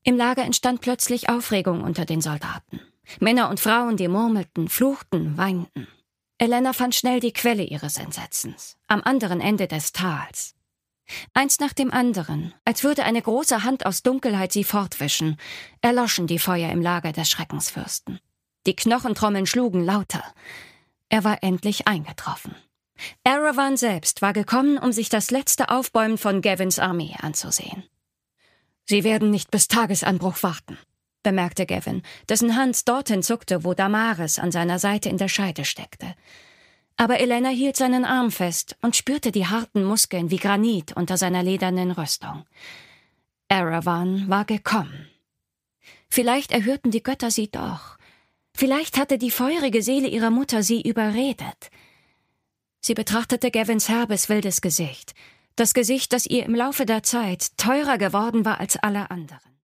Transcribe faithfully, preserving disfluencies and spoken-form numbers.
Im Lager entstand plötzlich Aufregung unter den Soldaten. Männer und Frauen, die murmelten, fluchten, weinten. Elena fand schnell die Quelle ihres Entsetzens, am anderen Ende des Tals. Eins nach dem anderen, als würde eine große Hand aus Dunkelheit sie fortwischen, erloschen die Feuer im Lager des Schreckensfürsten. Die Knochentrommeln schlugen lauter. Er war endlich eingetroffen. Aravan selbst war gekommen, um sich das letzte Aufbäumen von Gavins Armee anzusehen. »Sie werden nicht bis Tagesanbruch warten«, bemerkte Gavin, dessen Hand dorthin zuckte, wo Damaris an seiner Seite in der Scheide steckte. Aber Elena hielt seinen Arm fest und spürte die harten Muskeln wie Granit unter seiner ledernen Rüstung. Aravan war gekommen. Vielleicht erhörten die Götter sie doch. Vielleicht hatte die feurige Seele ihrer Mutter sie überredet. Sie betrachtete Gavins herbes, wildes Gesicht. Das Gesicht, das ihr im Laufe der Zeit teurer geworden war als alle anderen.